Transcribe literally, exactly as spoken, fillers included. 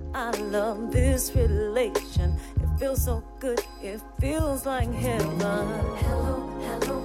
I love this relation. It feels so good, it feels like heaven. Hello, hello.